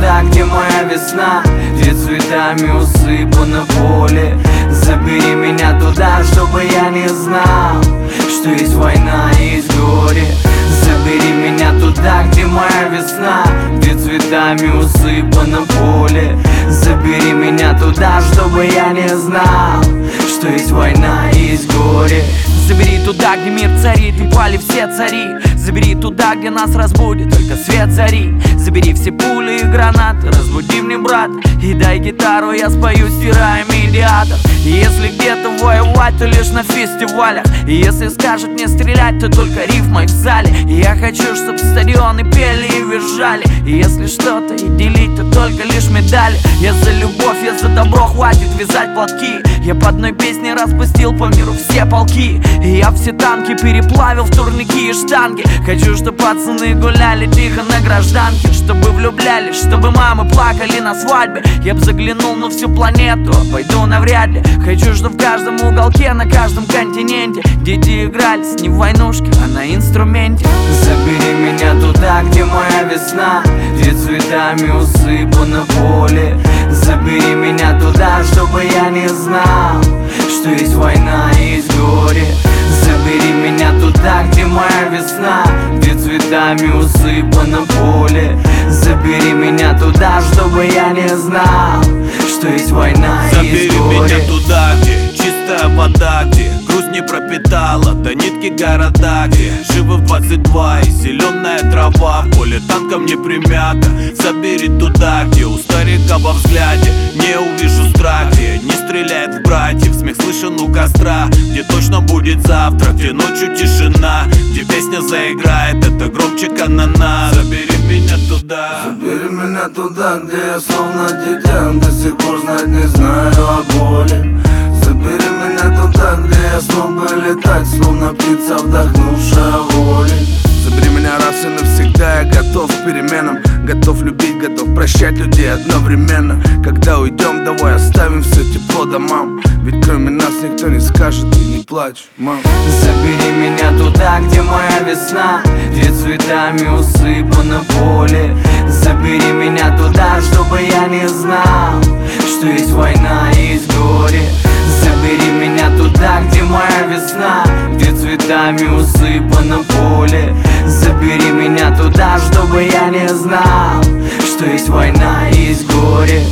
туда, где моя весна, где цветами усыпано поле. Забери меня туда, чтобы я не знал, что есть война и есть горе. Забери меня туда, где моя весна, где цветами усыпано поле. Забери меня туда, чтобы я не знал, что есть война и есть горе. Забери туда, где мир царит и пали все цари. Забери туда, где нас разбудит только свет зари. Забери все пули и гранаты, разбуди мне брат, и дай гитару, я спою, стирая медиатор. И если где-то воевать, то лишь на фестивалях. И если скажут мне стрелять, то только рифмой в зале. И я хочу, чтоб стадионы пели и визжали. И если что-то и делить, то только лишь медали. Я за любовь, я за добро, хватит вязать платки. Я по одной песне распустил по миру все полки. И я все танки переплавил в турники и штанги. Хочу, чтоб пацаны гуляли тихо на гражданке, чтобы влюблялись, чтобы мамы плакали на свадьбе. Я б заглянул на всю планету, пойду навряд ли. Хочу, чтоб в каждом уголке, на каждом континенте дети игрались не в войнушке, а на инструменте. Забери меня туда, где моя весна, где цветами усыпано поле. Забери меня туда, чтобы я не знал, что есть война и есть горе. Забери меня туда, где моя весна, где цветами усыпано поле. Забери меня туда, чтобы я не знал, что есть война и есть горе. Забери меня туда, где чистая вода, где грусть не пропитала до нитки города, где живы в 22 и зеленая трава, в поле танком не примята. Забери туда, где у старика во взгляде не увижу страх, где не стреляет в братьев, смех слышен у костра, где точно будет завтра, где ночью тишина, где песня заиграет, это громче канона. Забери меня туда. Забери меня туда, где я словно дитя, до сих пор знать не знаю о боли. Забери меня туда, где я смог бы летать, словно птица, вдохнувшая воли. Забери меня раз и навсегда, я готов к переменам, готов любить, готов прощать людей одновременно. Когда уйдем, давай оставим все тепло домам, ведь кроме нас никто не скажет и не плачь, мам. Забери меня туда, где моя весна, где цветами усыпано поле. Забери меня туда, чтобы я не знал, что есть война и есть горе. Забери меня туда, где моя весна, где цветами усыпано поле. Забери меня туда, чтобы я не знал, что есть война и есть горе.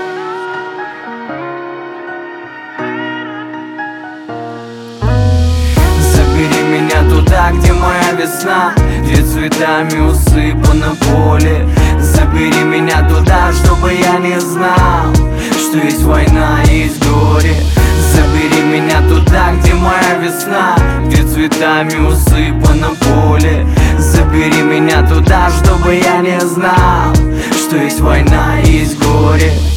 Забери меня туда, где моя весна, где цветами усыпано поле. Забери меня туда, чтобы я не знал, что есть война и есть горе. Забери меня туда, где моя весна, где цветами усыпано поле. Забери меня туда, чтобы я не знал, что есть война и есть горе.